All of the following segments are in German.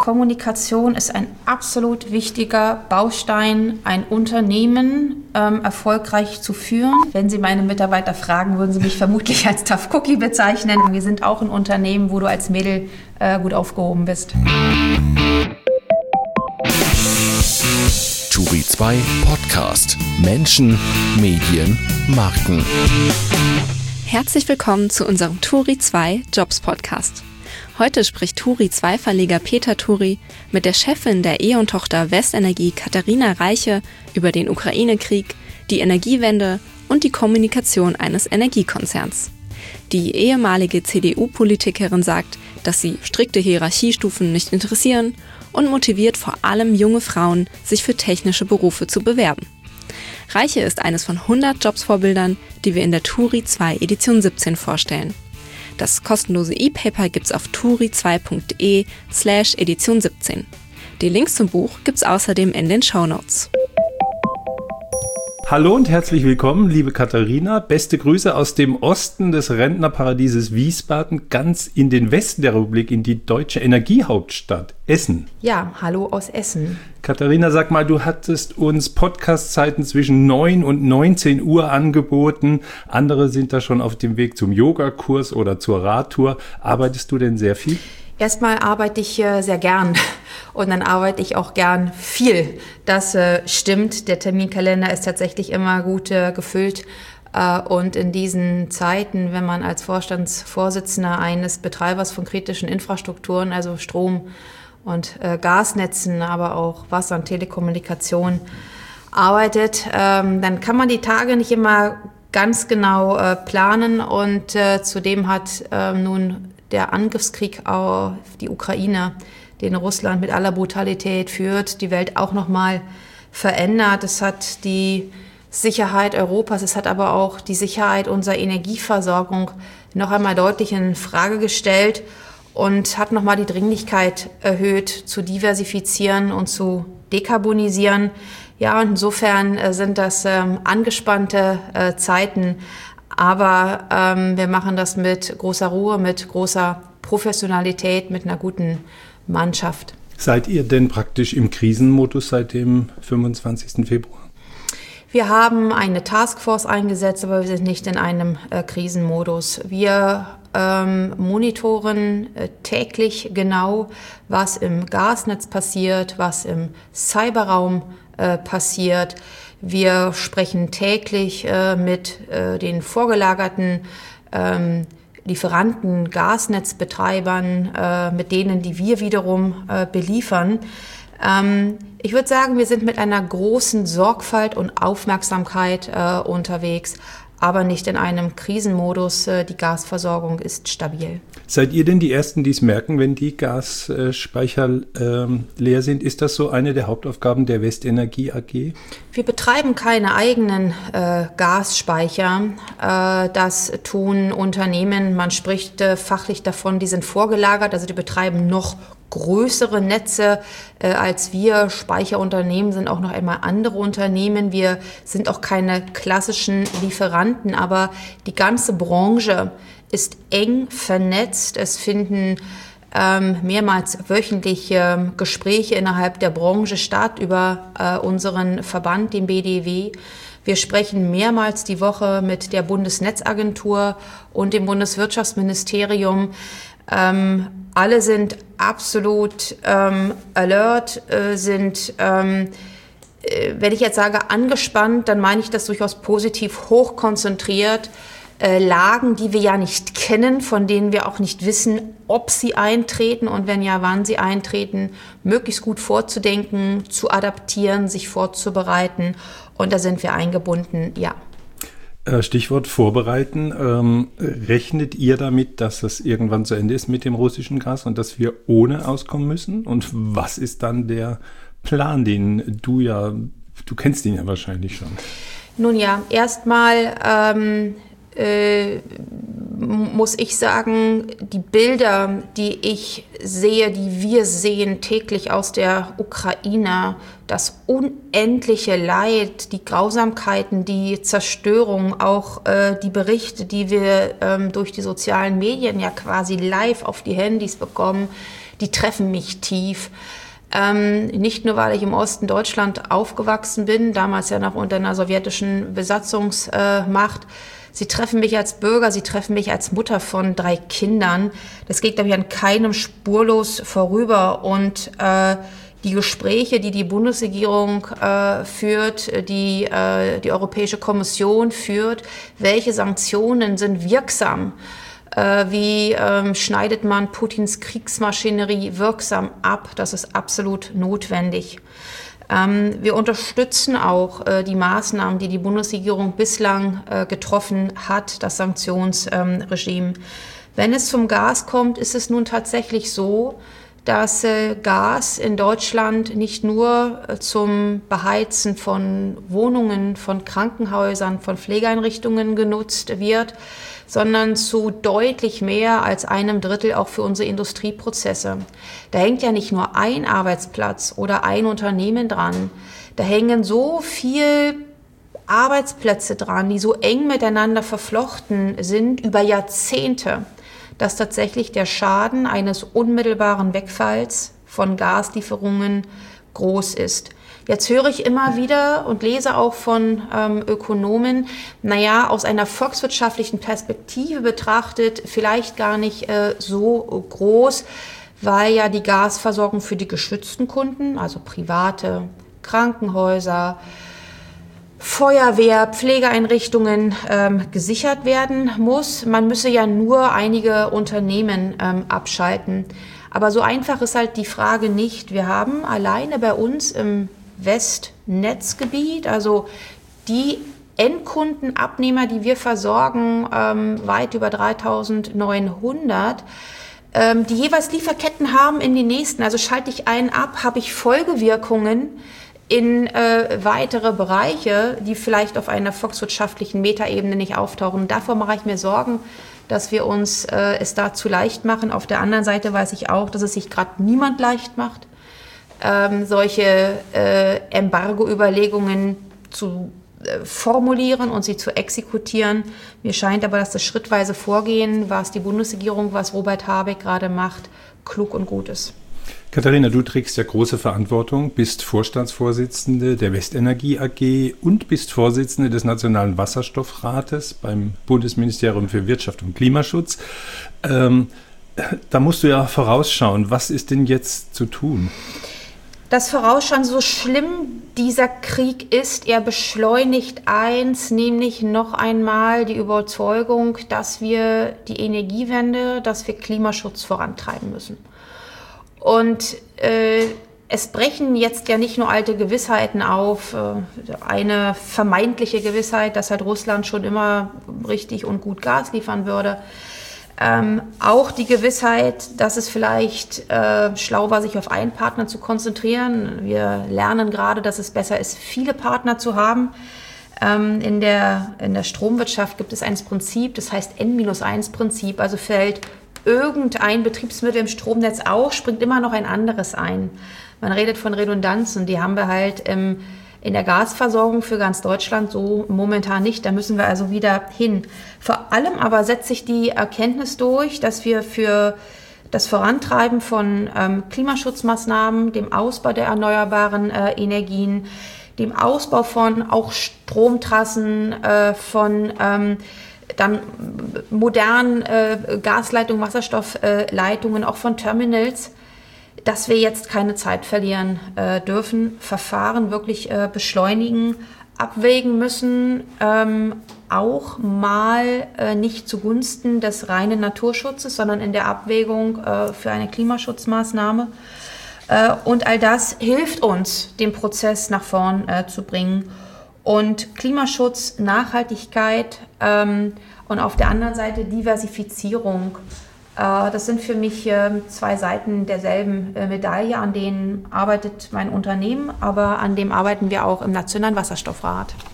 Kommunikation ist ein absolut wichtiger Baustein, ein Unternehmen erfolgreich zu führen. Wenn Sie meine Mitarbeiter fragen, würden sie mich vermutlich als Tough Cookie bezeichnen. Wir sind auch ein Unternehmen, wo du als Mädel gut aufgehoben bist. Turi 2 Podcast. Menschen, Medien, Marken. Herzlich willkommen zu unserem Turi 2 Jobs Podcast. Heute spricht Turi 2 Verleger Peter Turi mit der Chefin der E.ON-Tochter Westenergie Katharina Reiche über den Ukraine-Krieg, die Energiewende und die Kommunikation eines Energiekonzerns. Die ehemalige CDU-Politikerin sagt, dass sie strikte Hierarchiestufen nicht interessieren und motiviert vor allem junge Frauen, sich für technische Berufe zu bewerben. Reiche ist eines von 100 Jobsvorbildern, die wir in der Turi 2 Edition 17 vorstellen. Das kostenlose E-Paper gibt's auf turi2.de/Edition 17. Die Links zum Buch gibt's außerdem in den Shownotes. Hallo und herzlich willkommen, liebe Katharina. Beste Grüße aus dem Osten des Rentnerparadieses Wiesbaden, ganz in den Westen der Republik, in die deutsche Energiehauptstadt Essen. Ja, hallo aus Essen. Katharina, sag mal, du hattest uns Podcast-Zeiten zwischen 9 und 19 Uhr angeboten. Andere sind da schon auf dem Weg zum Yogakurs oder zur Radtour. Arbeitest du denn sehr viel? Erstmal arbeite ich sehr gern und dann arbeite ich auch gern viel. Das stimmt, der Terminkalender ist tatsächlich immer gut gefüllt. Und in diesen Zeiten, wenn man als Vorstandsvorsitzender eines Betreibers von kritischen Infrastrukturen, also Strom- und Gasnetzen, aber auch Wasser- und Telekommunikation arbeitet, dann kann man die Tage nicht immer ganz genau planen. Und zudem hat nun der Angriffskrieg auf die Ukraine, den Russland mit aller Brutalität führt, die Welt auch nochmal verändert. Es hat die Sicherheit Europas, es hat aber auch die Sicherheit unserer Energieversorgung noch einmal deutlich in Frage gestellt und hat nochmal die Dringlichkeit erhöht, zu diversifizieren und zu dekarbonisieren. Ja, und insofern sind das angespannte Zeiten. Aber wir machen das mit großer Ruhe, mit großer Professionalität, mit einer guten Mannschaft. Seid ihr denn praktisch im Krisenmodus seit dem 25. Februar? Wir haben eine Taskforce eingesetzt, aber wir sind nicht in einem Krisenmodus. Wir monitoren täglich genau, was im Gasnetz passiert, was im Cyberraum passiert. Wir sprechen täglich mit den vorgelagerten Lieferanten, Gasnetzbetreibern, mit denen, die wir wiederum beliefern. Ich würde sagen, wir sind mit einer großen Sorgfalt und Aufmerksamkeit unterwegs, aber nicht in einem Krisenmodus. Die Gasversorgung ist stabil. Seid ihr denn die Ersten, die es merken, wenn die Gasspeicher leer sind? Ist das so eine der Hauptaufgaben der Westenergie AG? Wir betreiben keine eigenen Gasspeicher. Das tun Unternehmen. Man spricht fachlich davon, die sind vorgelagert. Also die betreiben noch größere Netze als wir. Speicherunternehmen sind auch noch einmal andere Unternehmen. Wir sind auch keine klassischen Lieferanten, aber die ganze Branche ist eng vernetzt. Es finden mehrmals wöchentlich Gespräche innerhalb der Branche statt über unseren Verband, den BDW. Wir sprechen mehrmals die Woche mit der Bundesnetzagentur und dem Bundeswirtschaftsministerium. Alle sind absolut alert, sind, wenn ich jetzt sage angespannt, dann meine ich das durchaus positiv, hochkonzentriert. Lagen, die wir ja nicht kennen, von denen wir auch nicht wissen, ob sie eintreten und wenn ja, wann sie eintreten, möglichst gut vorzudenken, zu adaptieren, sich vorzubereiten. Und da sind wir eingebunden, ja. Stichwort vorbereiten. Rechnet ihr damit, dass das irgendwann zu Ende ist mit dem russischen Gas und dass wir ohne auskommen müssen? Und was ist dann der Plan, den du kennst ihn ja wahrscheinlich schon. Nun ja, erstmal muss ich sagen, die Bilder, die ich sehe, die wir sehen täglich aus der Ukraine, das unendliche Leid, die Grausamkeiten, die Zerstörung, auch die Berichte, die wir durch die sozialen Medien ja quasi live auf die Handys bekommen, die treffen mich tief. Nicht nur, weil ich im Osten Deutschland aufgewachsen bin, damals ja noch unter einer sowjetischen Besatzungsmacht. Sie treffen mich als Bürger, sie treffen mich als Mutter von 3 Kindern. Das geht, glaube ich, an keinem spurlos vorüber. Und die Gespräche, die die Bundesregierung führt, die Europäische Kommission führt, welche Sanktionen sind wirksam? Wie schneidet man Putins Kriegsmaschinerie wirksam ab? Das ist absolut notwendig. Wir unterstützen auch die Maßnahmen, die die Bundesregierung bislang getroffen hat, das Sanktionsregime. Wenn es zum Gas kommt, ist es nun tatsächlich so, dass Gas in Deutschland nicht nur zum Beheizen von Wohnungen, von Krankenhäusern, von Pflegeeinrichtungen genutzt wird, sondern zu deutlich mehr als 1/3 auch für unsere Industrieprozesse. Da hängt ja nicht nur ein Arbeitsplatz oder ein Unternehmen dran, da hängen so viel Arbeitsplätze dran, die so eng miteinander verflochten sind über Jahrzehnte, dass tatsächlich der Schaden eines unmittelbaren Wegfalls von Gaslieferungen groß ist. Jetzt höre ich immer wieder und lese auch von Ökonomen, aus einer volkswirtschaftlichen Perspektive betrachtet vielleicht gar nicht so groß, weil ja die Gasversorgung für die geschützten Kunden, also private Krankenhäuser, Feuerwehr, Pflegeeinrichtungen gesichert werden muss. Man müsse ja nur einige Unternehmen abschalten. Aber so einfach ist halt die Frage nicht. Wir haben alleine bei uns im Westnetzgebiet, also die Endkundenabnehmer, die wir versorgen, weit über 3.900, die jeweils Lieferketten haben in die nächsten. Also schalte ich einen ab, habe ich Folgewirkungen in weitere Bereiche, die vielleicht auf einer volkswirtschaftlichen Metaebene nicht auftauchen. Davor mache ich mir Sorgen, dass wir uns es da zu leicht machen. Auf der anderen Seite weiß ich auch, dass es sich gerade niemand leicht macht, solche Embargo-Überlegungen zu formulieren und sie zu exekutieren. Mir scheint aber, dass das schrittweise Vorgehen, was die Bundesregierung, was Robert Habeck gerade macht, klug und gut ist. Katharina, du trägst ja große Verantwortung, bist Vorstandsvorsitzende der Westenergie AG und bist Vorsitzende des Nationalen Wasserstoffrates beim Bundesministerium für Wirtschaft und Klimaschutz. Da musst du ja vorausschauen. Was ist denn jetzt zu tun? Das Vorausschauen, so schlimm dieser Krieg ist, er beschleunigt eins, nämlich noch einmal die Überzeugung, dass wir die Energiewende, dass wir Klimaschutz vorantreiben müssen. Und es brechen jetzt ja nicht nur alte Gewissheiten auf, eine vermeintliche Gewissheit, dass halt Russland schon immer richtig und gut Gas liefern würde. Auch die Gewissheit, dass es vielleicht schlau war, sich auf einen Partner zu konzentrieren. Wir lernen gerade, dass es besser ist, viele Partner zu haben. In der Stromwirtschaft gibt es ein Prinzip, das heißt N-1-Prinzip. Also fällt irgendein Betriebsmittel im Stromnetz aus, springt immer noch ein anderes ein. Man redet von Redundanzen, die haben wir halt in der Gasversorgung für ganz Deutschland so momentan nicht. Da müssen wir also wieder hin. Vor allem aber setzt sich die Erkenntnis durch, dass wir für das Vorantreiben von Klimaschutzmaßnahmen, dem Ausbau der erneuerbaren Energien, dem Ausbau von auch Stromtrassen, von dann modernen Gasleitungen, Wasserstoffleitungen, auch von Terminals, dass wir jetzt keine Zeit verlieren dürfen, Verfahren wirklich beschleunigen, abwägen müssen, auch mal nicht zugunsten des reinen Naturschutzes, sondern in der Abwägung für eine Klimaschutzmaßnahme. Und all das hilft uns, den Prozess nach vorn zu bringen. Und Klimaschutz, Nachhaltigkeit und auf der anderen Seite Diversifizierung. Das sind für mich zwei Seiten derselben Medaille, an denen arbeitet mein Unternehmen, aber an dem arbeiten wir auch im Nationalen Wasserstoffrat.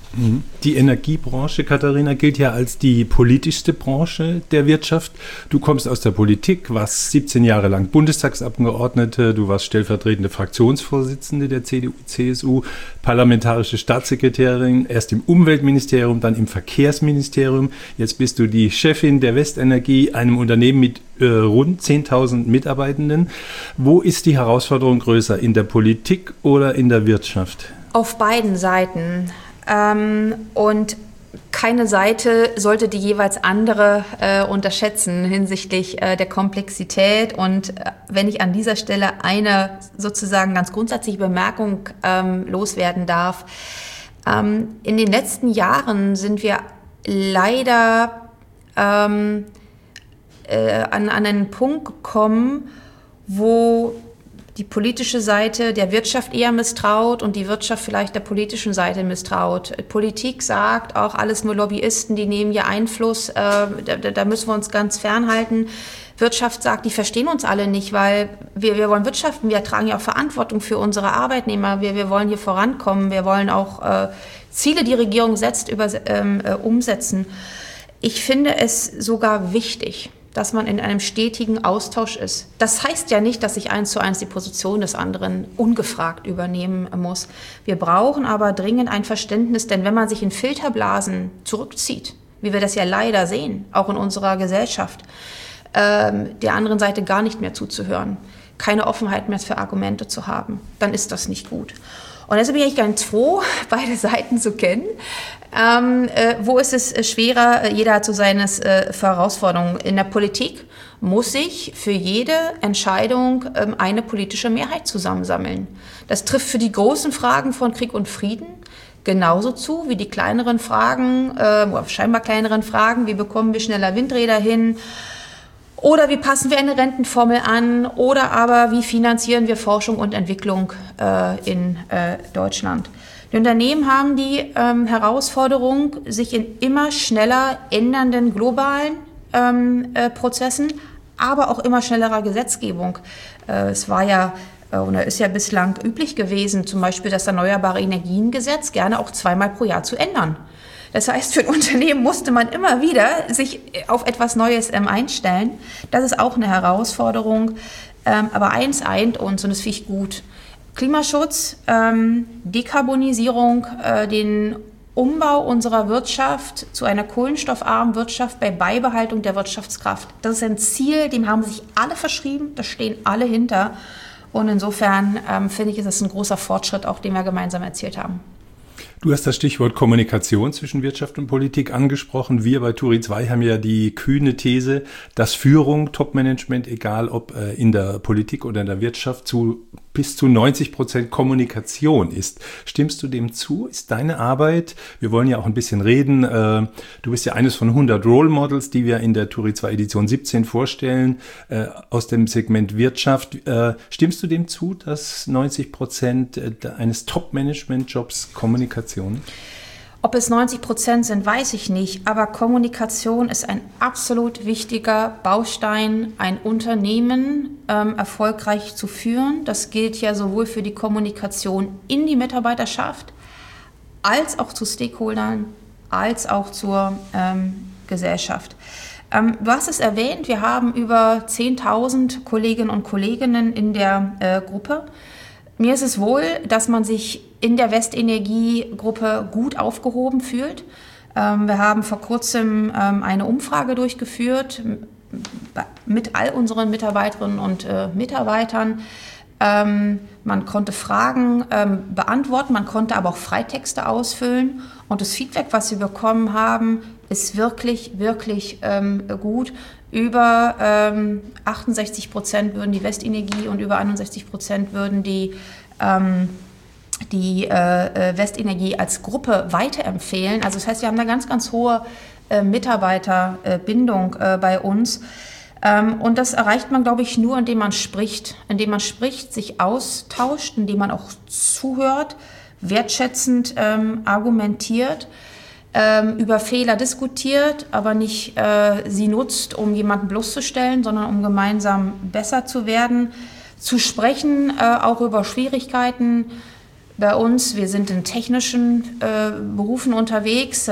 Die Energiebranche, Katharina, gilt ja als die politischste Branche der Wirtschaft. Du kommst aus der Politik, warst 17 Jahre lang Bundestagsabgeordnete, du warst stellvertretende Fraktionsvorsitzende der CDU-CSU, parlamentarische Staatssekretärin, erst im Umweltministerium, dann im Verkehrsministerium. Jetzt bist du die Chefin der Westenergie, einem Unternehmen mit rund 10.000 Mitarbeitenden. Wo ist die Herausforderung größer, in der Politik oder in der Wirtschaft? Auf beiden Seiten. Und keine Seite sollte die jeweils andere unterschätzen hinsichtlich der Komplexität. Und wenn ich an dieser Stelle eine sozusagen ganz grundsätzliche Bemerkung loswerden darf, in den letzten Jahren sind wir leider an einen Punkt gekommen, wo die politische Seite der Wirtschaft eher misstraut und die Wirtschaft vielleicht der politischen Seite misstraut. Politik sagt auch, alles nur Lobbyisten, die nehmen hier Einfluss, da müssen wir uns ganz fernhalten. Wirtschaft sagt, die verstehen uns alle nicht, weil wir wollen wirtschaften, wir tragen ja auch Verantwortung für unsere Arbeitnehmer, wir wollen hier vorankommen, wir wollen auch Ziele, die Regierung setzt, umsetzen. Ich finde es sogar wichtig, dass man in einem stetigen Austausch ist. Das heißt ja nicht, dass ich 1:1 die Position des anderen ungefragt übernehmen muss. Wir brauchen aber dringend ein Verständnis, denn wenn man sich in Filterblasen zurückzieht, wie wir das ja leider sehen, auch in unserer Gesellschaft, der anderen Seite gar nicht mehr zuzuhören, keine Offenheit mehr für Argumente zu haben, dann ist das nicht gut. Und deshalb bin ich ganz froh, beide Seiten zu kennen. Wo ist es schwerer? Jeder hat so seine Herausforderungen. In der Politik muss ich für jede Entscheidung eine politische Mehrheit zusammensammeln. Das trifft für die großen Fragen von Krieg und Frieden genauso zu wie die kleineren Fragen, scheinbar kleineren Fragen, wie bekommen wir schneller Windräder hin? Oder wie passen wir eine Rentenformel an? Oder aber wie finanzieren wir Forschung und Entwicklung in Deutschland? Die Unternehmen haben die Herausforderung, sich in immer schneller ändernden globalen Prozessen, aber auch immer schnellerer Gesetzgebung. Es war ja oder ist ja bislang üblich gewesen, zum Beispiel das Erneuerbare Energiengesetz gerne auch 2-mal pro Jahr zu ändern. Das heißt, für ein Unternehmen musste man immer wieder sich auf etwas Neues einstellen. Das ist auch eine Herausforderung. Aber eins eint uns, und das finde ich gut: Klimaschutz, Dekarbonisierung, den Umbau unserer Wirtschaft zu einer kohlenstoffarmen Wirtschaft bei Beibehaltung der Wirtschaftskraft. Das ist ein Ziel, dem haben sich alle verschrieben, da stehen alle hinter. Und insofern finde ich, ist das ein großer Fortschritt, auch den wir gemeinsam erzielt haben. Du hast das Stichwort Kommunikation zwischen Wirtschaft und Politik angesprochen. Wir bei Turi 2 haben ja die kühne These, dass Führung, Topmanagement, egal ob in der Politik oder in der Wirtschaft, bis zu 90% Kommunikation ist. Stimmst du dem zu? Ist deine Arbeit, wir wollen ja auch ein bisschen reden, du bist ja eines von 100 Role Models, die wir in der Turi 2 Edition 17 vorstellen, aus dem Segment Wirtschaft. Stimmst du dem zu, dass 90% eines Top-Management-Jobs Kommunikation? Ob es 90% sind, weiß ich nicht, aber Kommunikation ist ein absolut wichtiger Baustein, ein Unternehmen erfolgreich zu führen. Das gilt ja sowohl für die Kommunikation in die Mitarbeiterschaft, als auch zu Stakeholdern, als auch zur Gesellschaft. Du hast es erwähnt, wir haben über 10.000 Kolleginnen und Kollegen in der Gruppe. Mir ist es wohl, dass man sich in der Westenergie-Gruppe gut aufgehoben fühlt. Wir haben vor kurzem eine Umfrage durchgeführt mit all unseren Mitarbeiterinnen und Mitarbeitern. Man konnte Fragen beantworten, man konnte aber auch Freitexte ausfüllen. Und das Feedback, was wir bekommen haben, ist wirklich, wirklich gut. Über 68% würden die Westenergie und über 61% würden die Westenergie als Gruppe weiterempfehlen. Also das heißt, wir haben eine ganz, ganz hohe Mitarbeiterbindung bei uns. Und das erreicht man, glaube ich, nur, indem man spricht, sich austauscht, indem man auch zuhört, wertschätzend argumentiert, über Fehler diskutiert, aber nicht sie nutzt, um jemanden bloßzustellen, sondern um gemeinsam besser zu werden, zu sprechen, auch über Schwierigkeiten. bei uns. Wir sind in technischen Berufen unterwegs.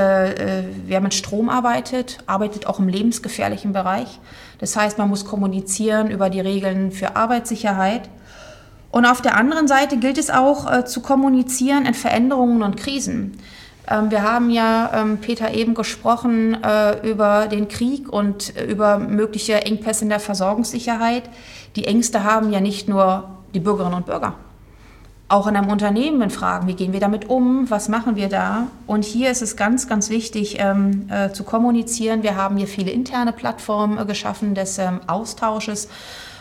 Wer mit Strom arbeitet auch im lebensgefährlichen Bereich. Das heißt, man muss kommunizieren über die Regeln für Arbeitssicherheit. Und auf der anderen Seite gilt es auch zu kommunizieren in Veränderungen und Krisen. Wir haben ja, Peter, eben gesprochen über den Krieg und über mögliche Engpässe in der Versorgungssicherheit. Die Ängste haben ja nicht nur die Bürgerinnen und Bürger. Auch in einem Unternehmen fragen, wie gehen wir damit um, was machen wir da? Und hier ist es ganz, ganz wichtig zu kommunizieren. Wir haben hier viele interne Plattformen geschaffen des Austausches,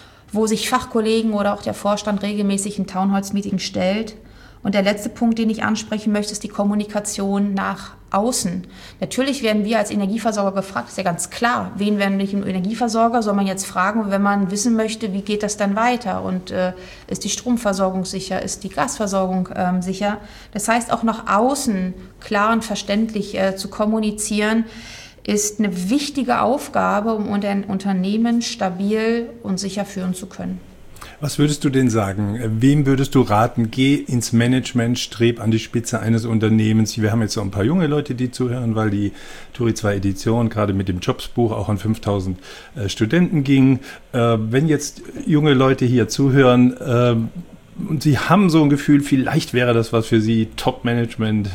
wo sich Fachkollegen oder auch der Vorstand regelmäßig in Townhalls-Meetings stellt. Und der letzte Punkt, den ich ansprechen möchte, ist die Kommunikation nach außen. Natürlich werden wir als Energieversorger gefragt, ist ja ganz klar. Wen werden wir nicht im Energieversorger? Soll man jetzt fragen, wenn man wissen möchte, wie geht das dann weiter? Und ist die Stromversorgung sicher? Ist die Gasversorgung sicher? Das heißt, auch nach außen klar und verständlich zu kommunizieren, ist eine wichtige Aufgabe, um ein Unternehmen stabil und sicher führen zu können. Was würdest du denn sagen? Wem würdest du raten? Geh ins Management, streb an die Spitze eines Unternehmens. Wir haben jetzt so ein paar junge Leute, die zuhören, weil die Turi 2 Edition gerade mit dem Jobsbuch auch an 5000 Studenten ging. Wenn jetzt junge Leute hier zuhören, und sie haben so ein Gefühl, vielleicht wäre das was für sie, Top-Management.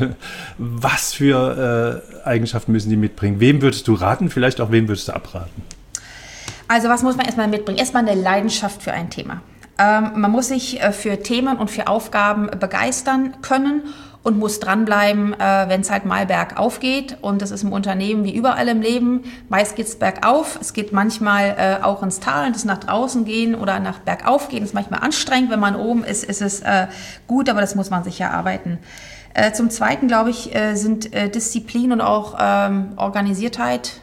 Was für Eigenschaften müssen die mitbringen? Wem würdest du raten? Vielleicht auch wem würdest du abraten? Also was muss man erstmal mitbringen? Erstmal eine Leidenschaft für ein Thema. Man muss sich für Themen und für Aufgaben begeistern können und muss dranbleiben, wenn es halt mal bergauf geht. Und das ist im Unternehmen wie überall im Leben. Meist geht es bergauf. Es geht manchmal auch ins Tal und das nach draußen gehen oder nach bergauf gehen. Das ist manchmal anstrengend. Wenn man oben ist, ist es gut, aber das muss man sich erarbeiten. Zum Zweiten, glaube ich, sind Disziplin und auch Organisiertheit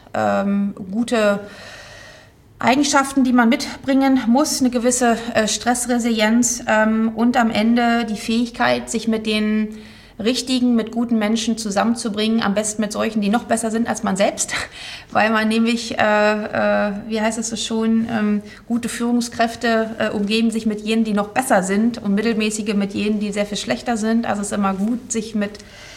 gute Eigenschaften, die man mitbringen muss, eine gewisse Stressresilienz und am Ende die Fähigkeit, sich mit den richtigen, mit guten Menschen zusammenzubringen, am besten mit solchen, die noch besser sind als man selbst, weil man nämlich, wie heißt es so schon, gute Führungskräfte umgeben sich mit jenen, die noch besser sind und mittelmäßige mit jenen, die sehr viel schlechter sind. Also es ist immer gut, sich mit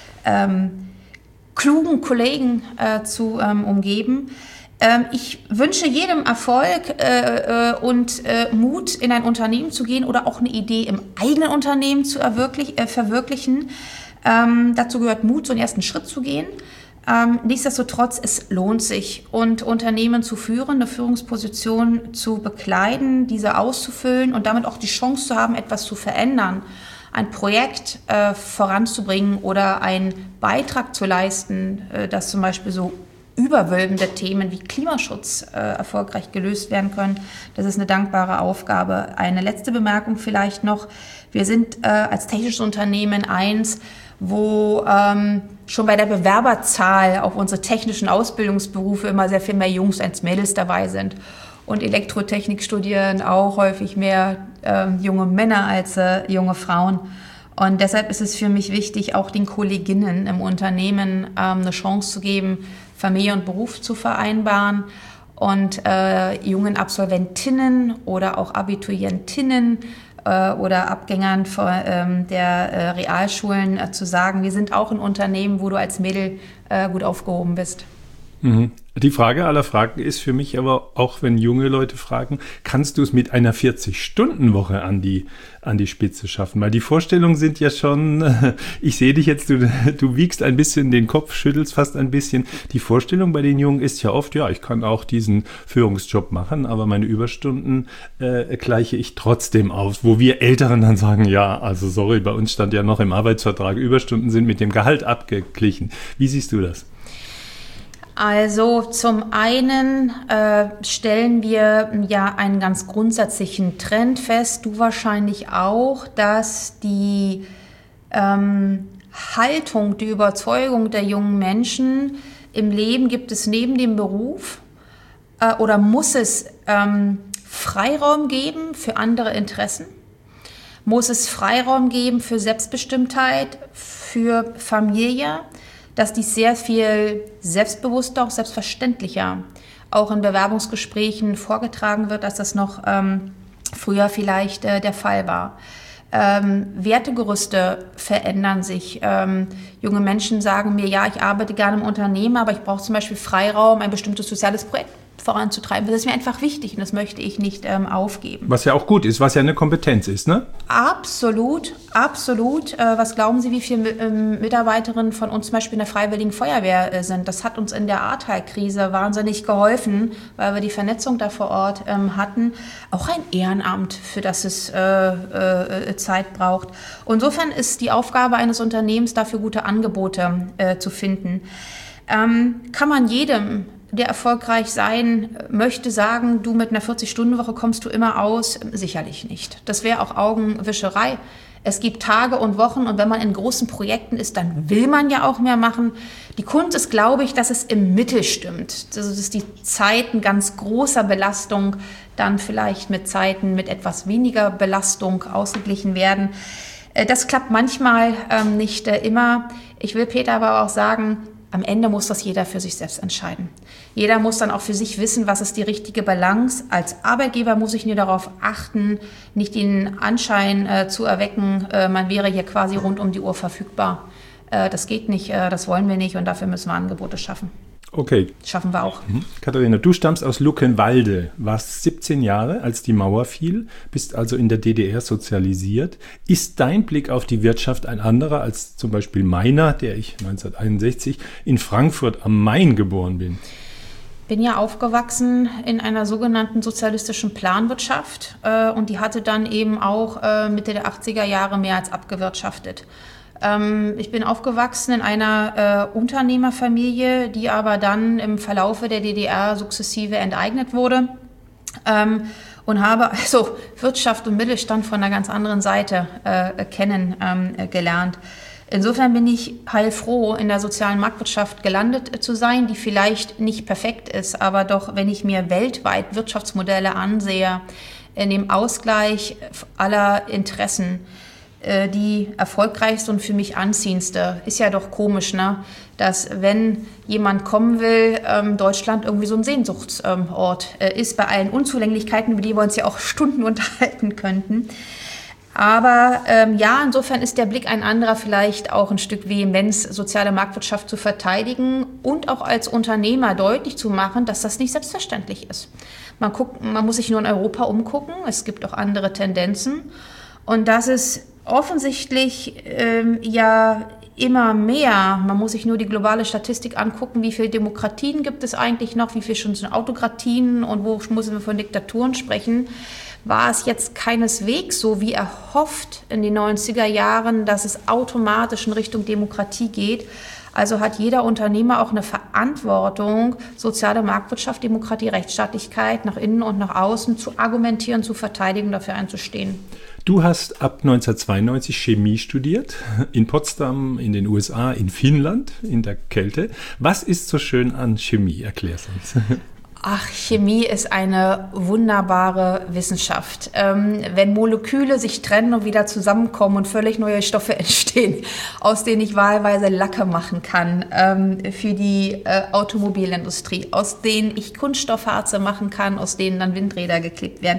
klugen Kollegen zu umgeben. Ich wünsche jedem Erfolg und Mut, in ein Unternehmen zu gehen oder auch eine Idee im eigenen Unternehmen zu verwirklichen. Dazu gehört Mut, so einen ersten Schritt zu gehen. Nichtsdestotrotz, es lohnt sich. Und Unternehmen zu führen, eine Führungsposition zu bekleiden, diese auszufüllen und damit auch die Chance zu haben, etwas zu verändern, ein Projekt voranzubringen oder einen Beitrag zu leisten, dass zum Beispiel so überwölbende Themen wie Klimaschutz erfolgreich gelöst werden können. Das ist eine dankbare Aufgabe. Eine letzte Bemerkung vielleicht noch. Wir sind als technisches Unternehmen eins, wo schon bei der Bewerberzahl auf unsere technischen Ausbildungsberufe immer sehr viel mehr Jungs als Mädels dabei sind. Und Elektrotechnik studieren auch häufig mehr junge Männer als junge Frauen. Und deshalb ist es für mich wichtig, auch den Kolleginnen im Unternehmen eine Chance zu geben, Familie und Beruf zu vereinbaren und jungen Absolventinnen oder auch Abiturientinnen oder Abgängern der Realschulen zu sagen, wir sind auch ein Unternehmen, wo du als Mädel gut aufgehoben bist. Die Frage aller Fragen ist für mich aber, auch wenn junge Leute fragen, kannst du es mit einer 40-Stunden-Woche an die Spitze schaffen? Weil die Vorstellungen sind ja schon, ich sehe dich jetzt, du wiegst ein bisschen den Kopf, schüttelst fast ein bisschen. Die Vorstellung bei den Jungen ist ja oft, ja, ich kann auch diesen Führungsjob machen, aber meine Überstunden gleiche ich trotzdem aus. Wo wir Älteren dann sagen, ja, also sorry, bei uns stand ja noch im Arbeitsvertrag, Überstunden sind mit dem Gehalt abgeglichen. Wie siehst du das? Also zum einen stellen wir ja einen ganz grundsätzlichen Trend fest, du wahrscheinlich auch, dass die Haltung, die Überzeugung der jungen Menschen im Leben gibt es neben dem Beruf oder muss es Freiraum geben für andere Interessen, muss es Freiraum geben für Selbstbestimmtheit, für Familie, dass dies sehr viel selbstbewusster, auch selbstverständlicher auch in Bewerbungsgesprächen vorgetragen wird, als das noch früher vielleicht der Fall war. Wertegerüste verändern sich. Junge Menschen sagen mir, ja, ich arbeite gerne im Unternehmen, aber ich brauche zum Beispiel Freiraum, ein bestimmtes soziales Projekt voranzutreiben. Das ist mir einfach wichtig und das möchte ich nicht aufgeben. Was ja auch gut ist, was ja eine Kompetenz ist, ne? Absolut, absolut. Was glauben Sie, wie viele Mitarbeiterinnen von uns zum Beispiel in der Freiwilligen Feuerwehr sind? Das hat uns in der Ahrtal-Krise wahnsinnig geholfen, weil wir die Vernetzung da vor Ort hatten. Auch ein Ehrenamt, für das es Zeit braucht. Insofern ist die Aufgabe eines Unternehmens, dafür gute Angebote zu finden. Kann man jedem, der erfolgreich sein möchte, sagen, du mit einer 40-Stunden-Woche kommst du immer aus? Sicherlich nicht. Das wäre auch Augenwischerei. Es gibt Tage und Wochen und wenn man in großen Projekten ist, dann will man ja auch mehr machen. Die Kunst ist, glaube ich, dass es im Mittel stimmt. Also, dass die Zeiten ganz großer Belastung dann vielleicht mit Zeiten mit etwas weniger Belastung ausgeglichen werden. Das klappt manchmal, nicht immer. Ich will Peter aber auch sagen, am Ende muss das jeder für sich selbst entscheiden. Jeder muss dann auch für sich wissen, was ist die richtige Balance. Als Arbeitgeber muss ich nur darauf achten, nicht den Anschein zu erwecken, man wäre hier quasi rund um die Uhr verfügbar. Das geht nicht, das wollen wir nicht und dafür müssen wir Angebote schaffen. Okay. Schaffen wir auch. Katharina, du stammst aus Luckenwalde, warst 17 Jahre, als die Mauer fiel, bist also in der DDR sozialisiert. Ist dein Blick auf die Wirtschaft ein anderer als zum Beispiel meiner, der ich 1961 in Frankfurt am Main geboren bin? Bin ja aufgewachsen in einer sogenannten sozialistischen Planwirtschaft und die hatte dann eben auch Mitte der 80er Jahre mehr als abgewirtschaftet. Ich bin aufgewachsen in einer Unternehmerfamilie, die aber dann im Verlaufe der DDR sukzessive enteignet wurde und habe also Wirtschaft und Mittelstand von einer ganz anderen Seite kennengelernt. Insofern bin ich heilfroh, in der sozialen Marktwirtschaft gelandet zu sein, die vielleicht nicht perfekt ist, aber doch, wenn ich mir weltweit Wirtschaftsmodelle ansehe, in dem Ausgleich aller Interessen, die erfolgreichste und für mich anziehendste. Ist ja doch komisch, ne? Dass wenn jemand kommen will, Deutschland irgendwie so ein Sehnsuchtsort ist, bei allen Unzulänglichkeiten, über die wir uns ja auch Stunden unterhalten könnten. Aber ja, insofern ist der Blick ein anderer, vielleicht auch ein Stück Vehemenz, soziale Marktwirtschaft zu verteidigen und auch als Unternehmer deutlich zu machen, dass das nicht selbstverständlich ist. Man muss sich nur in Europa umgucken, es gibt auch andere Tendenzen und das ist offensichtlich ja immer mehr. Man muss sich nur die globale Statistik angucken, wie viele Demokratien gibt es eigentlich noch, wie viele schon sind Autokratien und wo müssen wir von Diktaturen sprechen. War es jetzt keineswegs so, wie erhofft in den 90er Jahren, dass es automatisch in Richtung Demokratie geht. Also hat jeder Unternehmer auch eine Verantwortung, soziale Marktwirtschaft, Demokratie, Rechtsstaatlichkeit nach innen und nach außen zu argumentieren, zu verteidigen, dafür einzustehen. Du hast ab 1992 Chemie studiert, in Potsdam, in den USA, in Finnland, in der Kälte. Was ist so schön an Chemie? Erklär's uns. Ach, Chemie ist eine wunderbare Wissenschaft. Wenn Moleküle sich trennen und wieder zusammenkommen und völlig neue Stoffe entstehen, aus denen ich wahlweise Lacke machen kann für die Automobilindustrie, aus denen ich Kunststoffharze machen kann, aus denen dann Windräder geklebt werden.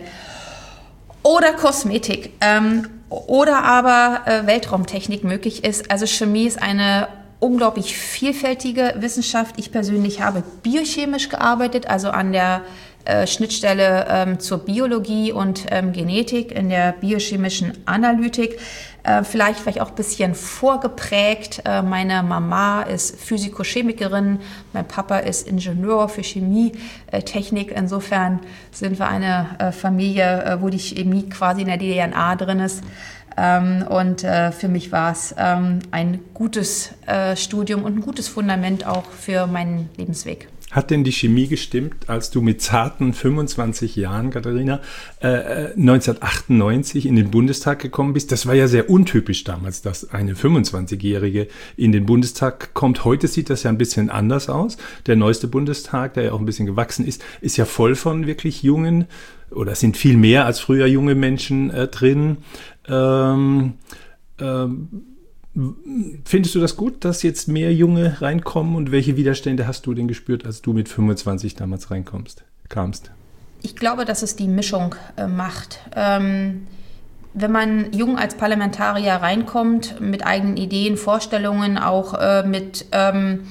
Oder Kosmetik oder aber Weltraumtechnik möglich ist. Also Chemie ist eine unglaublich vielfältige Wissenschaft. Ich persönlich habe biochemisch gearbeitet, also an der Schnittstelle zur Biologie und Genetik, in der biochemischen Analytik. Vielleicht war ich auch ein bisschen vorgeprägt. Meine Mama ist Physikochemikerin, mein Papa ist Ingenieur für Chemietechnik. Insofern sind wir eine Familie, wo die Chemie quasi in der DNA drin ist. Und für mich war es ein gutes Studium und ein gutes Fundament auch für meinen Lebensweg. Hat denn die Chemie gestimmt, als du mit zarten 25 Jahren, Katharina, 1998 in den Bundestag gekommen bist? Das war ja sehr untypisch damals, dass eine 25-Jährige in den Bundestag kommt. Heute sieht das ja ein bisschen anders aus. Der neueste Bundestag, der ja auch ein bisschen gewachsen ist ja voll von wirklich jungen, oder sind viel mehr als früher junge Menschen drin. Findest du das gut, dass jetzt mehr Junge reinkommen und welche Widerstände hast du denn gespürt, als du mit 25 damals kamst? Ich glaube, dass es die Mischung macht. wenn man jung als Parlamentarier reinkommt, mit eigenen Ideen, Vorstellungen, auch mit einem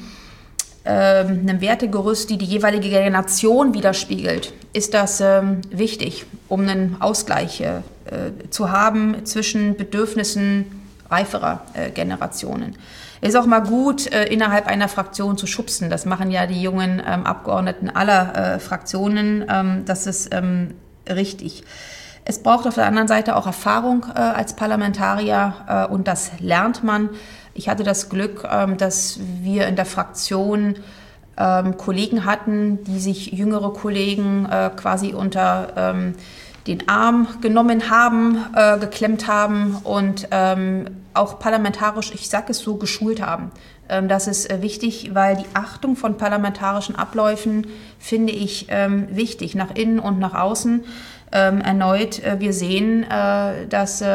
Wertegerüst, die jeweilige Generation widerspiegelt, ist das wichtig, um einen Ausgleich zu haben zwischen Bedürfnissen reiferer Generationen. Es ist auch mal gut, innerhalb einer Fraktion zu schubsen. Das machen ja die jungen Abgeordneten aller Fraktionen. Das ist richtig. Es braucht auf der anderen Seite auch Erfahrung als Parlamentarier und das lernt man. Ich hatte das Glück, dass wir in der Fraktion Kollegen hatten, die sich jüngere Kollegen quasi unter den Arm genommen haben, geklemmt haben und auch parlamentarisch, ich sage es so, geschult haben. Das ist wichtig, weil die Achtung von parlamentarischen Abläufen finde ich wichtig, nach innen und nach außen. Erneut, wir sehen, dass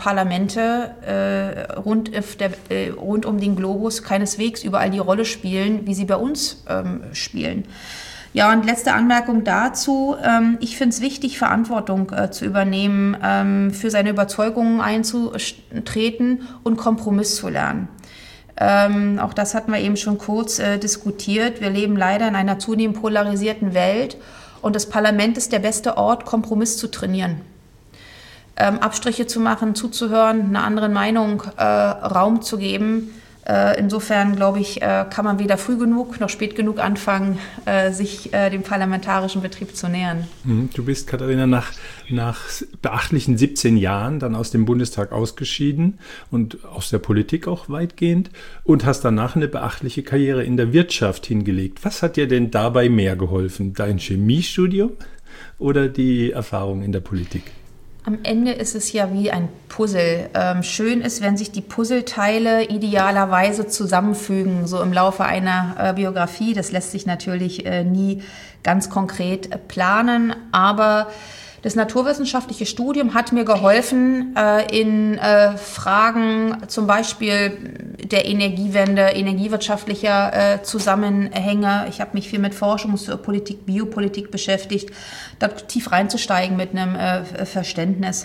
Parlamente rund um den Globus keineswegs überall die Rolle spielen, wie sie bei uns spielen. Ja, und letzte Anmerkung dazu. Ich finde es wichtig, Verantwortung zu übernehmen, für seine Überzeugungen einzutreten und Kompromiss zu lernen. Auch das hatten wir eben schon kurz diskutiert. Wir leben leider in einer zunehmend polarisierten Welt und das Parlament ist der beste Ort, Kompromiss zu trainieren. Abstriche zu machen, zuzuhören, einer anderen Meinung Raum zu geben. Insofern, glaube ich, kann man weder früh genug noch spät genug anfangen, sich dem parlamentarischen Betrieb zu nähern. Du bist, Katharina, nach beachtlichen 17 Jahren dann aus dem Bundestag ausgeschieden und aus der Politik auch weitgehend und hast danach eine beachtliche Karriere in der Wirtschaft hingelegt. Was hat dir denn dabei mehr geholfen? Dein Chemiestudium oder die Erfahrung in der Politik? Am Ende ist es ja wie ein Puzzle. Schön ist, wenn sich die Puzzleteile idealerweise zusammenfügen, so im Laufe einer Biografie. Das lässt sich natürlich nie ganz konkret planen, aber das naturwissenschaftliche Studium hat mir geholfen in Fragen zum Beispiel der Energiewende, energiewirtschaftlicher Zusammenhänge. Ich habe mich viel mit Forschungspolitik, Biopolitik beschäftigt, da tief reinzusteigen mit einem Verständnis.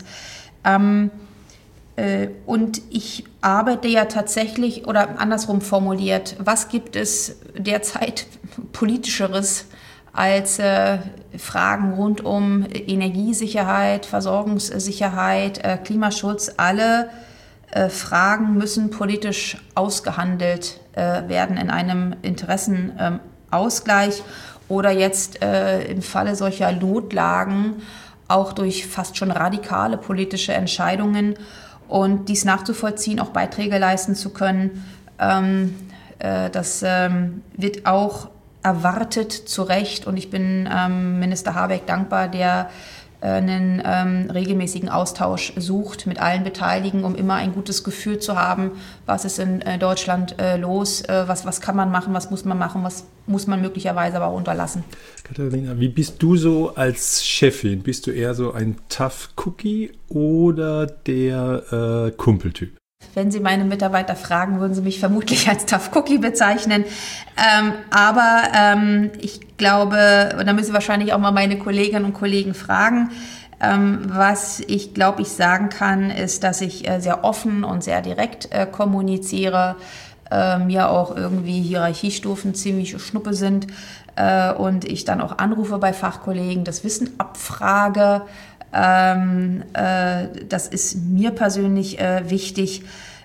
Und ich arbeite ja tatsächlich, oder andersrum formuliert, was gibt es derzeit Politischeres als Fragen rund um Energiesicherheit, Versorgungssicherheit, Klimaschutz. Alle Fragen müssen politisch ausgehandelt werden in einem Interessenausgleich oder jetzt im Falle solcher Notlagen auch durch fast schon radikale politische Entscheidungen und dies nachzuvollziehen, auch Beiträge leisten zu können. Das wird auch erwartet, zu Recht. Und ich bin Minister Habeck dankbar, der einen regelmäßigen Austausch sucht mit allen Beteiligten, um immer ein gutes Gefühl zu haben, was ist in Deutschland los, was kann man machen, was muss man machen, was muss man möglicherweise aber auch unterlassen. Katharina, wie bist du so als Chefin? Bist du eher so ein Tough Cookie oder der Kumpeltyp? Wenn Sie meine Mitarbeiter fragen, würden sie mich vermutlich als Tough Cookie bezeichnen. Aber ich glaube, und da müssen Sie wahrscheinlich auch mal meine Kolleginnen und Kollegen fragen, was ich glaube, ich sagen kann, ist, dass ich sehr offen und sehr direkt kommuniziere, mir auch irgendwie Hierarchiestufen ziemlich schnuppe sind und ich dann auch anrufe bei Fachkollegen, das Wissen abfrage. Das ist mir persönlich wichtig.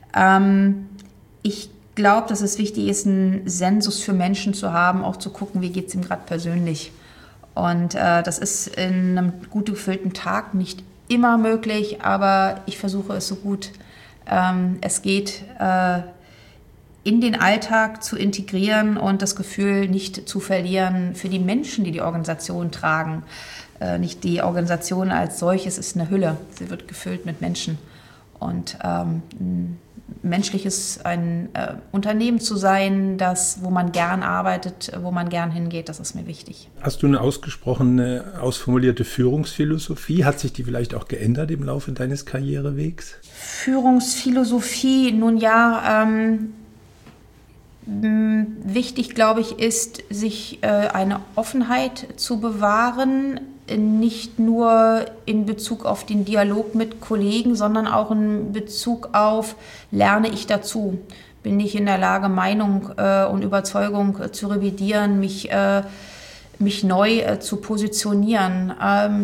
Ich glaube, dass es wichtig ist, einen Sensus für Menschen zu haben, auch zu gucken, wie geht es ihm gerade persönlich. Und das ist in einem gut gefüllten Tag nicht immer möglich, aber ich versuche es so gut es geht, in den Alltag zu integrieren und das Gefühl nicht zu verlieren für die Menschen, die die Organisation tragen. Nicht die Organisation als solches ist eine Hülle, sie wird gefüllt mit Menschen. Und menschliches ein Unternehmen zu sein, wo man gern arbeitet, wo man gern hingeht, das ist mir wichtig. Hast du eine ausgesprochene, ausformulierte Führungsphilosophie? Hat sich die vielleicht auch geändert im Laufe deines Karrierewegs? Führungsphilosophie, nun ja, wichtig, glaube ich, ist, sich eine Offenheit zu bewahren, nicht nur in Bezug auf den Dialog mit Kollegen, sondern auch in Bezug auf, lerne ich dazu? Bin ich in der Lage, Meinung und Überzeugung zu revidieren, mich neu zu positionieren?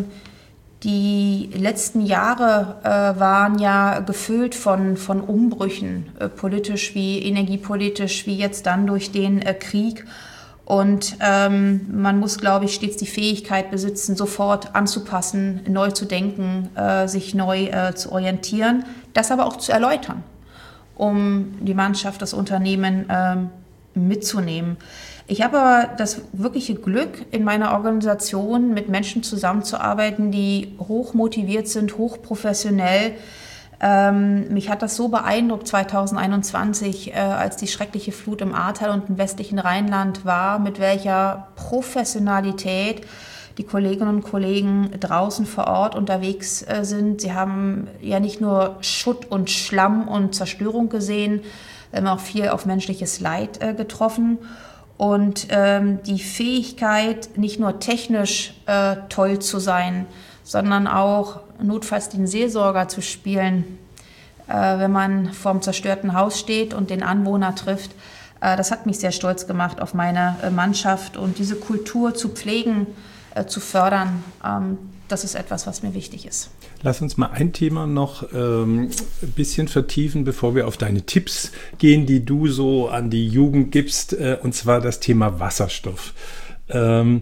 Die letzten Jahre waren ja gefüllt von Umbrüchen, politisch wie energiepolitisch, wie jetzt dann durch den Krieg. Und man muss, glaube ich, stets die Fähigkeit besitzen, sofort anzupassen, neu zu denken, sich neu zu orientieren, das aber auch zu erläutern, um die Mannschaft, das Unternehmen mitzunehmen. Ich habe aber das wirkliche Glück, in meiner Organisation mit Menschen zusammenzuarbeiten, die hoch motiviert sind, hochprofessionell. Mich hat das so beeindruckt 2021, als die schreckliche Flut im Ahrtal und im westlichen Rheinland war, mit welcher Professionalität die Kolleginnen und Kollegen draußen vor Ort unterwegs sind. Sie haben ja nicht nur Schutt und Schlamm und Zerstörung gesehen, auch viel auf menschliches Leid getroffen. Und die Fähigkeit, nicht nur technisch toll zu sein, sondern auch notfalls den Seelsorger zu spielen, wenn man vorm zerstörten Haus steht und den Anwohner trifft. Das hat mich sehr stolz gemacht auf meine Mannschaft, und diese Kultur zu pflegen, zu fördern, das ist etwas, was mir wichtig ist. Lass uns mal ein Thema noch ein bisschen vertiefen, bevor wir auf deine Tipps gehen, die du so an die Jugend gibst, und zwar das Thema Wasserstoff. In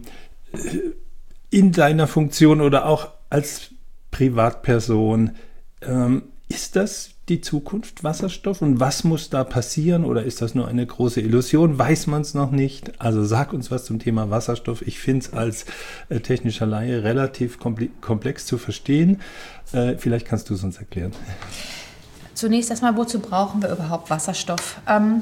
deiner Funktion oder auch als Privatperson, ist das die Zukunft, Wasserstoff? Und was muss da passieren? Oder ist das nur eine große Illusion? Weiß man es noch nicht? Also sag uns was zum Thema Wasserstoff. Ich finde es als technischer Laie relativ komplex zu verstehen. Vielleicht kannst du es uns erklären. Zunächst erstmal, wozu brauchen wir überhaupt Wasserstoff?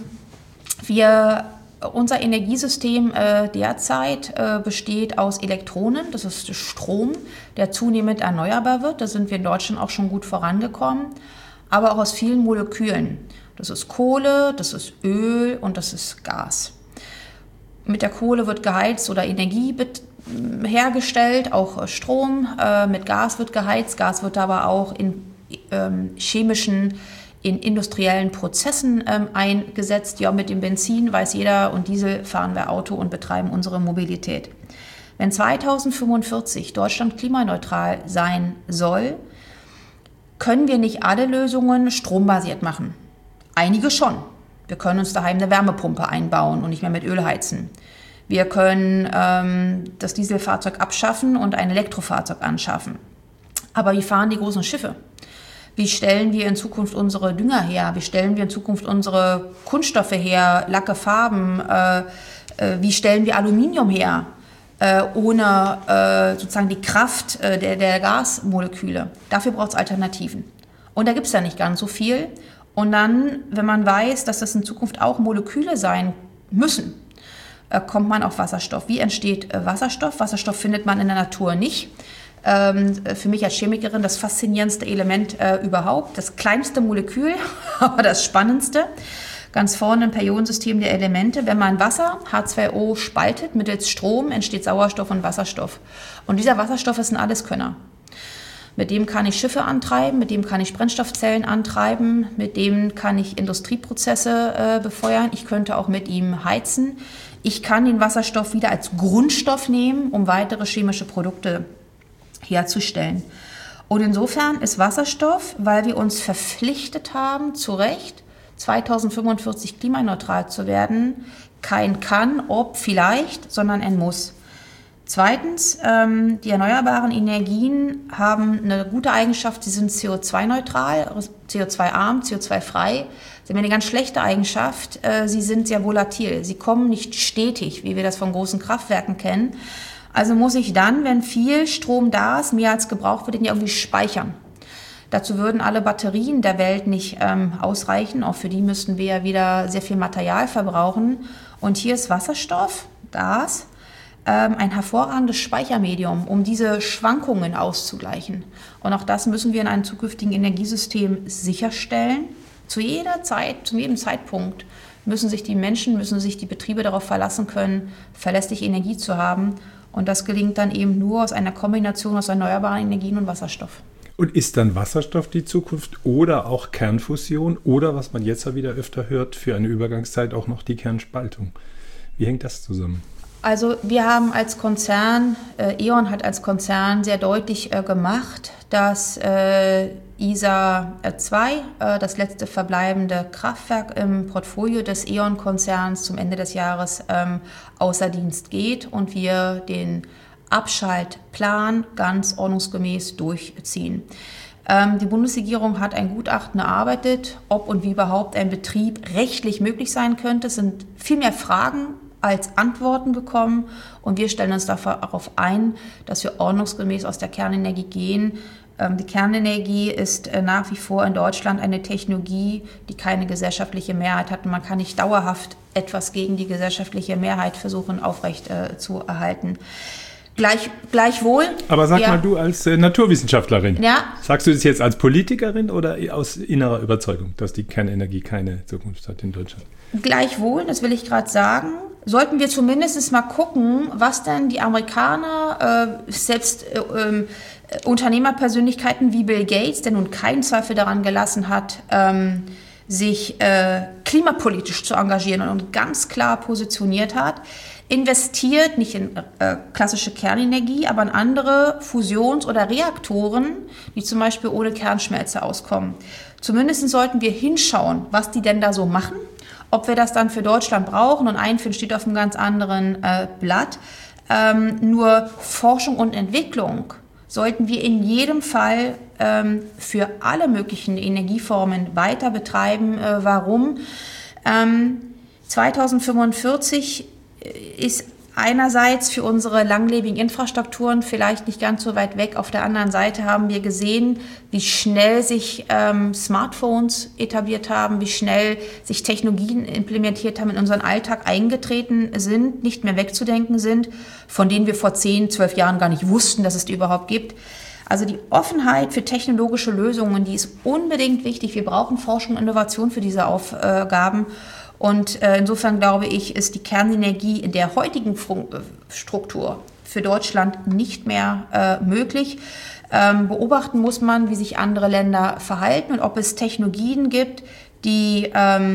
Unser Energiesystem derzeit besteht aus Elektronen, das ist Strom, der zunehmend erneuerbar wird. Da sind wir in Deutschland auch schon gut vorangekommen, aber auch aus vielen Molekülen. Das ist Kohle, das ist Öl und das ist Gas. Mit der Kohle wird geheizt oder Energie hergestellt, auch Strom. Mit Gas wird geheizt. Gas wird aber auch in industriellen Prozessen eingesetzt. Ja, mit dem Benzin weiß jeder und Diesel fahren wir Auto und betreiben unsere Mobilität. Wenn 2045 Deutschland klimaneutral sein soll, können wir nicht alle Lösungen strombasiert machen. Einige schon. Wir können uns daheim eine Wärmepumpe einbauen und nicht mehr mit Öl heizen. Wir können das Dieselfahrzeug abschaffen und ein Elektrofahrzeug anschaffen. Aber wie fahren die großen Schiffe? Wie stellen wir in Zukunft unsere Dünger her? Wie stellen wir in Zukunft unsere Kunststoffe her, Lacke, Farben? Wie stellen wir Aluminium her, ohne sozusagen die Kraft der Gasmoleküle? Dafür braucht es Alternativen. Und da gibt es ja nicht ganz so viel. Und dann, wenn man weiß, dass das in Zukunft auch Moleküle sein müssen, kommt man auf Wasserstoff. Wie entsteht Wasserstoff? Wasserstoff findet man in der Natur nicht. Für mich als Chemikerin das faszinierendste Element überhaupt. Das kleinste Molekül, aber das spannendste. Ganz vorne im Periodensystem der Elemente. Wenn man Wasser, H2O, spaltet mittels Strom, entsteht Sauerstoff und Wasserstoff. Und dieser Wasserstoff ist ein Alleskönner. Mit dem kann ich Schiffe antreiben, mit dem kann ich Brennstoffzellen antreiben, mit dem kann ich Industrieprozesse befeuern. Ich könnte auch mit ihm heizen. Ich kann den Wasserstoff wieder als Grundstoff nehmen, um weitere chemische Produkte herzustellen. Und insofern ist Wasserstoff, weil wir uns verpflichtet haben, zu Recht 2045 klimaneutral zu werden, kein kann, ob, vielleicht, sondern ein muss. Zweitens, die erneuerbaren Energien haben eine gute Eigenschaft, sie sind CO2-neutral, CO2-arm, CO2-frei. Sie haben eine ganz schlechte Eigenschaft, sie sind sehr volatil. Sie kommen nicht stetig, wie wir das von großen Kraftwerken kennen. Also muss ich dann, wenn viel Strom da ist, mehr als gebraucht wird, den ja irgendwie speichern. Dazu würden alle Batterien der Welt nicht ausreichen. Auch für die müssten wir ja wieder sehr viel Material verbrauchen. Und hier ist Wasserstoff, Gas, ein hervorragendes Speichermedium, um diese Schwankungen auszugleichen. Und auch das müssen wir in einem zukünftigen Energiesystem sicherstellen. Zu jeder Zeit, zu jedem Zeitpunkt müssen sich die Menschen, müssen sich die Betriebe darauf verlassen können, verlässliche Energie zu haben. Und das gelingt dann eben nur aus einer Kombination aus erneuerbaren Energien und Wasserstoff. Und ist dann Wasserstoff die Zukunft oder auch Kernfusion oder, was man jetzt ja wieder öfter hört, für eine Übergangszeit auch noch die Kernspaltung? Wie hängt das zusammen? Also wir haben als Konzern, E.ON hat als Konzern sehr deutlich gemacht, dass ISA 2, das letzte verbleibende Kraftwerk im Portfolio des E.ON-Konzerns zum Ende des Jahres außer Dienst geht und wir den Abschaltplan ganz ordnungsgemäß durchziehen. Die Bundesregierung hat ein Gutachten erarbeitet, ob und wie überhaupt ein Betrieb rechtlich möglich sein könnte. Es sind viel mehr Fragen als Antworten bekommen und wir stellen uns darauf ein, dass wir ordnungsgemäß aus der Kernenergie gehen. Die Kernenergie ist nach wie vor in Deutschland eine Technologie, die keine gesellschaftliche Mehrheit hat und man kann nicht dauerhaft etwas gegen die gesellschaftliche Mehrheit versuchen aufrecht zu erhalten. Gleichwohl. Aber sag mal, du als Naturwissenschaftlerin, sagst du das jetzt als Politikerin oder aus innerer Überzeugung, dass die Kernenergie keine Zukunft hat in Deutschland? Gleichwohl, das will ich gerade sagen, sollten wir zumindest mal gucken, was denn die Amerikaner, selbst Unternehmerpersönlichkeiten wie Bill Gates, der nun keinen Zweifel daran gelassen hat, sich klimapolitisch zu engagieren und ganz klar positioniert hat, investiert nicht in klassische Kernenergie, aber in andere Fusions- oder Reaktoren, die zum Beispiel ohne Kernschmelze auskommen. Zumindest sollten wir hinschauen, was die denn da so machen, ob wir das dann für Deutschland brauchen und einführen steht auf einem ganz anderen Blatt. Nur Forschung und Entwicklung sollten wir in jedem Fall für alle möglichen Energieformen weiter betreiben. Warum? 2045 ist einerseits für unsere langlebigen Infrastrukturen vielleicht nicht ganz so weit weg. Auf der anderen Seite haben wir gesehen, wie schnell sich Smartphones etabliert haben, wie schnell sich Technologien implementiert haben, in unseren Alltag eingetreten sind, nicht mehr wegzudenken sind, von denen wir vor 10, 12 Jahren gar nicht wussten, dass es die überhaupt gibt. Also die Offenheit für technologische Lösungen, die ist unbedingt wichtig. Wir brauchen Forschung und Innovation für diese Aufgaben. Und insofern glaube ich, ist die Kernenergie in der heutigen Struktur für Deutschland nicht mehr möglich. Beobachten muss man, wie sich andere Länder verhalten und ob es Technologien gibt, die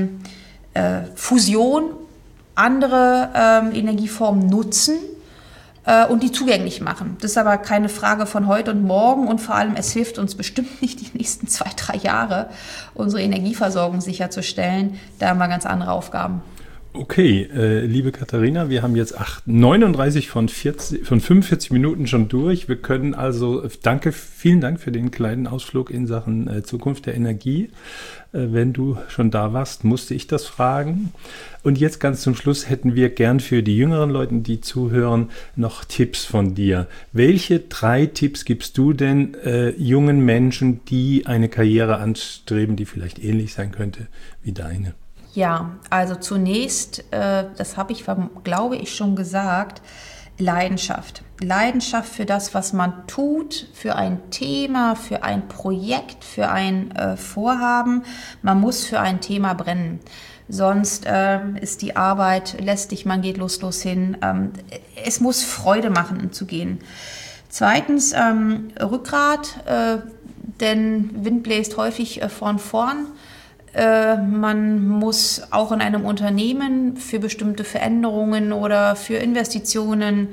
Fusion, andere Energieformen nutzen und die zugänglich machen. Das ist aber keine Frage von heute und morgen und vor allem, es hilft uns bestimmt nicht die nächsten 2-3 Jahre, unsere Energieversorgung sicherzustellen. Da haben wir ganz andere Aufgaben. Okay, liebe Katharina, wir haben jetzt 39 von 45 Minuten schon durch. Wir können also, vielen Dank für den kleinen Ausflug in Sachen Zukunft der Energie. Wenn du schon da warst, musste ich das fragen. Und jetzt ganz zum Schluss hätten wir gern für die jüngeren Leute, die zuhören, noch Tipps von dir. Welche 3 Tipps gibst du denn jungen Menschen, die eine Karriere anstreben, die vielleicht ähnlich sein könnte wie deine? Ja, also zunächst, das habe ich, glaube ich, schon gesagt, Leidenschaft. Leidenschaft für das, was man tut, für ein Thema, für ein Projekt, für ein Vorhaben. Man muss für ein Thema brennen. Sonst ist die Arbeit lästig, man geht lustlos hin. Es muss Freude machen, zu gehen. Zweitens, Rückgrat, denn Wind bläst häufig von vorn. Man muss auch in einem Unternehmen für bestimmte Veränderungen oder für Investitionen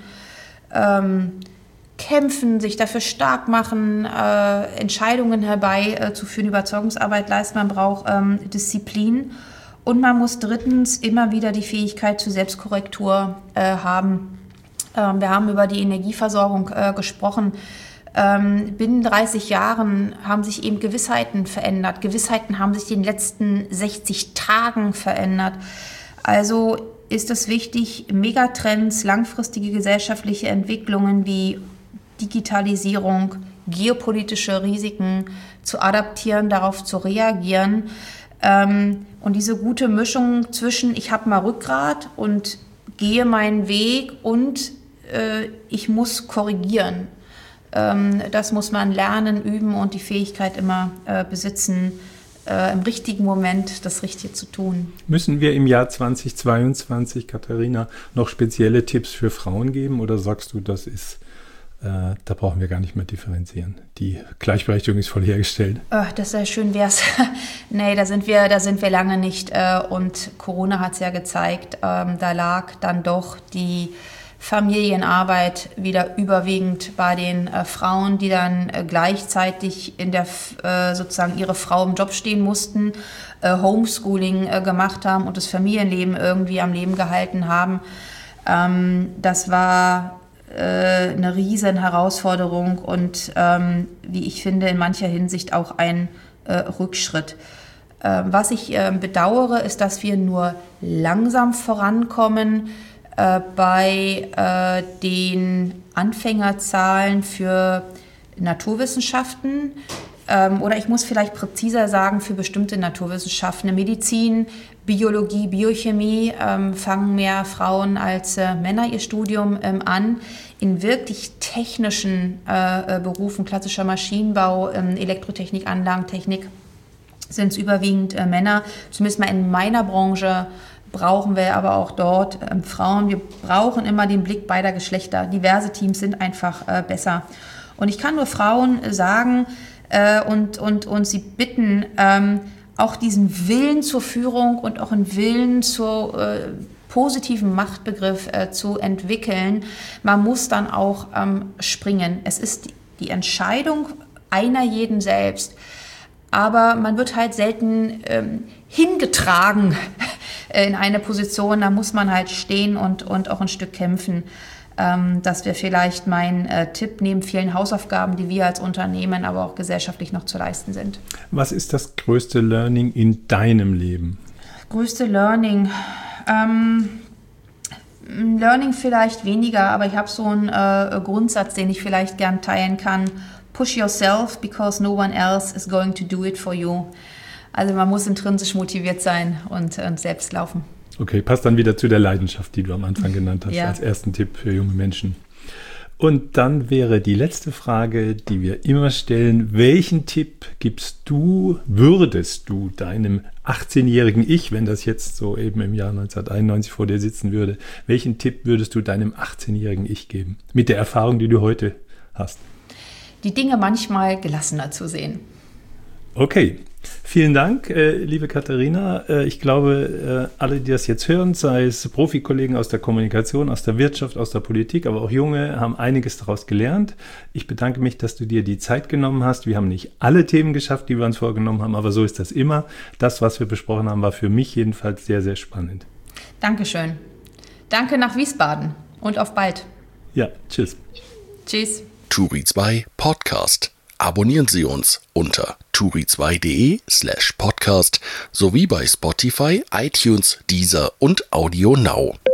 kämpfen, sich dafür stark machen, Entscheidungen herbeizuführen, Überzeugungsarbeit leisten. Man braucht Disziplin und man muss drittens immer wieder die Fähigkeit zur Selbstkorrektur haben. Wir haben über die Energieversorgung gesprochen. Binnen 30 Jahren haben sich eben Gewissheiten verändert. Gewissheiten haben sich in den letzten 60 Tagen verändert. Also ist es wichtig, Megatrends, langfristige gesellschaftliche Entwicklungen wie Digitalisierung, geopolitische Risiken zu adaptieren, darauf zu reagieren. Und diese gute Mischung zwischen ich habe mal Rückgrat und gehe meinen Weg und ich muss korrigieren. Das muss man lernen, üben und die Fähigkeit immer besitzen, im richtigen Moment das Richtige zu tun. Müssen wir im Jahr 2022, Katharina, noch spezielle Tipps für Frauen geben oder sagst du, das ist, da brauchen wir gar nicht mehr differenzieren? Die Gleichberechtigung ist voll hergestellt. Das ist schön wär's. Nee, da sind wir lange nicht. Und Corona hat es ja gezeigt, da lag dann doch die Familienarbeit wieder überwiegend bei den Frauen, die dann gleichzeitig in der sozusagen ihre Frau im Job stehen mussten, Homeschooling gemacht haben und das Familienleben irgendwie am Leben gehalten haben. Das war eine riesen Herausforderung und wie ich finde, in mancher Hinsicht auch ein Rückschritt. Was ich bedauere, ist, dass wir nur langsam vorankommen bei den Anfängerzahlen für Naturwissenschaften oder ich muss vielleicht präziser sagen, für bestimmte Naturwissenschaften. Medizin, Biologie, Biochemie fangen mehr Frauen als Männer ihr Studium an. In wirklich technischen Berufen, klassischer Maschinenbau, Elektrotechnik, Anlagentechnik, sind es überwiegend Männer. Zumindest mal in meiner Branche brauchen wir aber auch dort Frauen. Wir brauchen immer den Blick beider Geschlechter. Diverse Teams sind einfach besser. Und ich kann nur Frauen sagen und sie bitten, auch diesen Willen zur Führung und auch einen Willen zur positiven Machtbegriff zu entwickeln. Man muss dann auch springen. Es ist die Entscheidung einer jeden selbst. Aber man wird halt selten hingetragen in eine Position. Da muss man halt stehen und auch ein Stück kämpfen. Das wäre vielleicht mein Tipp, neben vielen Hausaufgaben, die wir als Unternehmen, aber auch gesellschaftlich noch zu leisten sind. Was ist das größte Learning in deinem Leben? Größte Learning? Learning vielleicht weniger, aber ich habe so einen Grundsatz, den ich vielleicht gern teilen kann. Push yourself because no one else is going to do it for you. Also man muss intrinsisch motiviert sein und selbst laufen. Okay, passt dann wieder zu der Leidenschaft, die du am Anfang genannt hast, ja, als ersten Tipp für junge Menschen. Und dann wäre die letzte Frage, die wir immer stellen: Welchen Tipp würdest du deinem 18-jährigen Ich, wenn das jetzt so eben im Jahr 1991 vor dir sitzen würde, welchen Tipp würdest du deinem 18-jährigen Ich geben? Mit der Erfahrung, die du heute hast. Die Dinge manchmal gelassener zu sehen. Okay. Vielen Dank, liebe Katharina. Ich glaube, alle, die das jetzt hören, sei es Profikollegen aus der Kommunikation, aus der Wirtschaft, aus der Politik, aber auch Junge, haben einiges daraus gelernt. Ich bedanke mich, dass du dir die Zeit genommen hast. Wir haben nicht alle Themen geschafft, die wir uns vorgenommen haben, aber so ist das immer. Das, was wir besprochen haben, war für mich jedenfalls sehr, sehr spannend. Dankeschön. Danke nach Wiesbaden und auf bald. Ja, tschüss. Tschüss. Turi 2 Podcast. Abonnieren Sie uns unter turi2.de/podcast sowie bei Spotify, iTunes, Deezer und Audio Now.